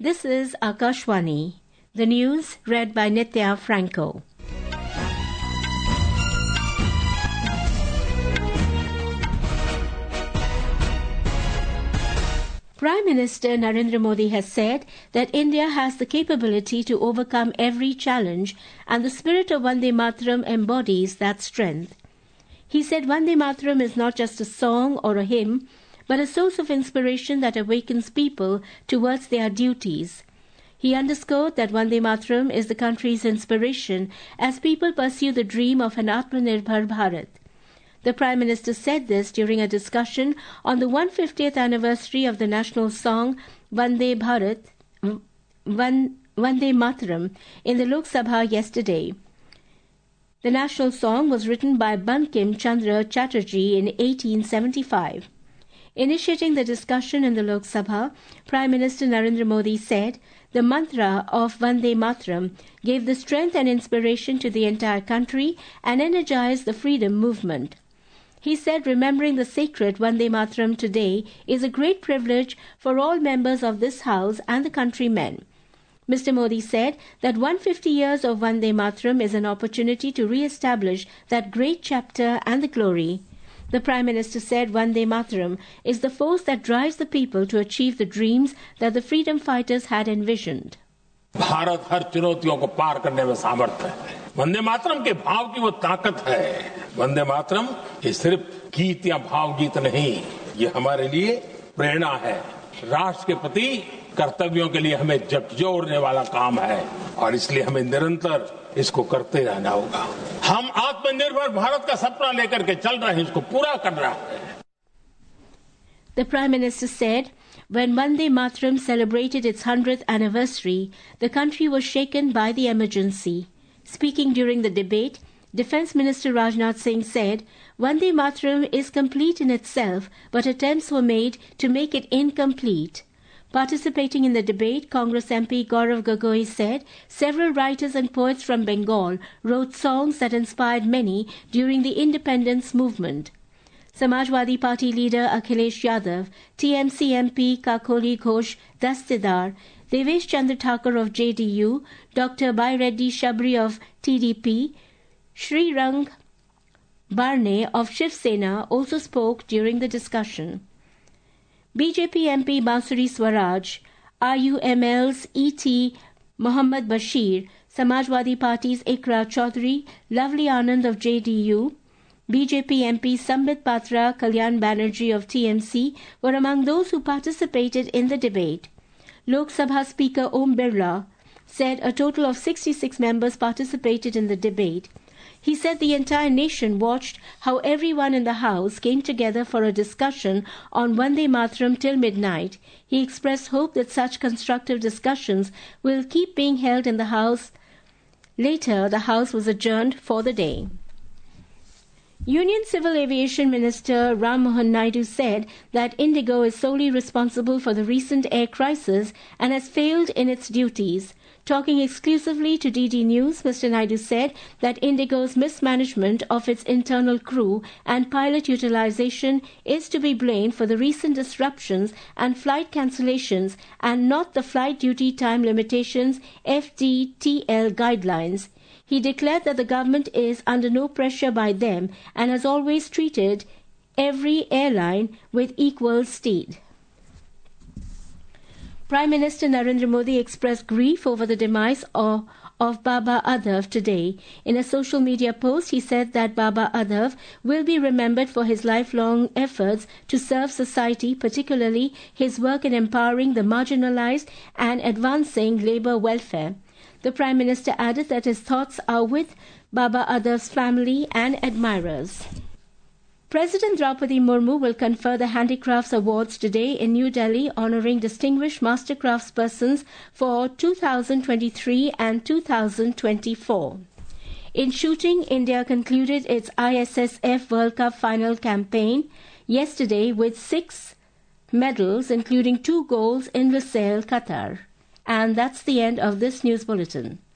This is Akashwani. The news read by Nitya Franco. Prime Minister Narendra Modi has said that India has the capability to overcome every challenge, and the spirit of Vande Mataram embodies that strength. He said Vande Mataram is not just a song or a hymn, but a source of inspiration that awakens people towards their duties. He underscored that Vande Mataram is the country's inspiration as people pursue the dream of an Atmanirbhar Bharat. The Prime Minister said this during a discussion on the 150th anniversary of the national song Vande Mataram in the Lok Sabha yesterday. The national song was written by Bankim Chandra Chatterjee in 1875. Initiating the discussion in the Lok Sabha, Prime Minister Narendra Modi said the mantra of Vande Mataram gave the strength and inspiration to the entire country and energized the freedom movement. He said remembering the sacred Vande Mataram today is a great privilege for all members of this House and the countrymen. Mr. Modi said that 150 years of Vande Mataram is an opportunity to re-establish that great chapter and the glory. The Prime Minister said Vande Mataram is the force that drives the people to achieve the dreams that the freedom fighters had envisioned. Bharat हर चुनौतियों को पार करने में सामर्थ्य है। वंदे मातरम के भाव की वो ताकत है। वंदे मातरम ये सिर्फ गीत या भाव गीत नहीं, ये हमारे लिए प्रेरणा है। राष्ट्र के प्रति कर्तव्यों के लिए हमें झकझोरने वाला काम है और इसलिए हमें निरंतर इसको करते रहना होगा। हम आत्मनिर्भर भारत का सपना लेकर के चल रहे हैं, इसको पूरा कर रहे हैं। The Prime Minister said, when Vande Mataram celebrated its 100th anniversary, the country was shaken by the emergency. Speaking during the debate, Defence Minister Rajnath Singh said, Vande Mataram is complete in itself, but attempts were made to make it incomplete. Participating in the debate, Congress MP Gaurav Gogoi said several writers and poets from Bengal wrote songs that inspired many during the independence movement. Samajwadi Party leader Akhilesh Yadav, TMC MP Kakoli Ghosh Dastidar, Devesh Chandra Thakur of JDU, Dr. Baireddy Shabri of TDP, Sri Rang Barne of Shiv Sena also spoke during the discussion. BJP MP Bansuri Swaraj, RUML's E.T. Mohammad Bashir, Samajwadi Party's Ikra Chaudhary, Lovely Anand of JDU, BJP MP Sambit Patra, Kalyan Banerjee of TMC were among those who participated in the debate. Lok Sabha Speaker Om Birla said a total of 66 members participated in the debate. He said the entire nation watched how everyone in the House came together for a discussion on Vande Mataram till midnight. He expressed hope that such constructive discussions will keep being held in the House. Later, the House was adjourned for the day. Union Civil Aviation Minister Ram Mohan Naidu said that Indigo is solely responsible for the recent air crisis and has failed in its duties. Talking exclusively to DD News, Mr. Naidu said that Indigo's mismanagement of its internal crew and pilot utilization is to be blamed for the recent disruptions and flight cancellations and not the flight duty time limitations FDTL guidelines. He declared that the government is under no pressure by them and has always treated every airline with equal stead. Prime Minister Narendra Modi expressed grief over the demise of Baba Adhav today. In a social media post, he said that Baba Adhav will be remembered for his lifelong efforts to serve society, particularly his work in empowering the marginalized and advancing labor welfare. The Prime Minister added that his thoughts are with Baba Adhav's family and admirers. President Draupadi Murmu will confer the Handicrafts Awards today in New Delhi, honouring distinguished master craftspersons for 2023 and 2024. In shooting, India concluded its ISSF World Cup final campaign yesterday with 6 medals, including 2 goals in Lusail, Qatar. And that's the end of this news bulletin.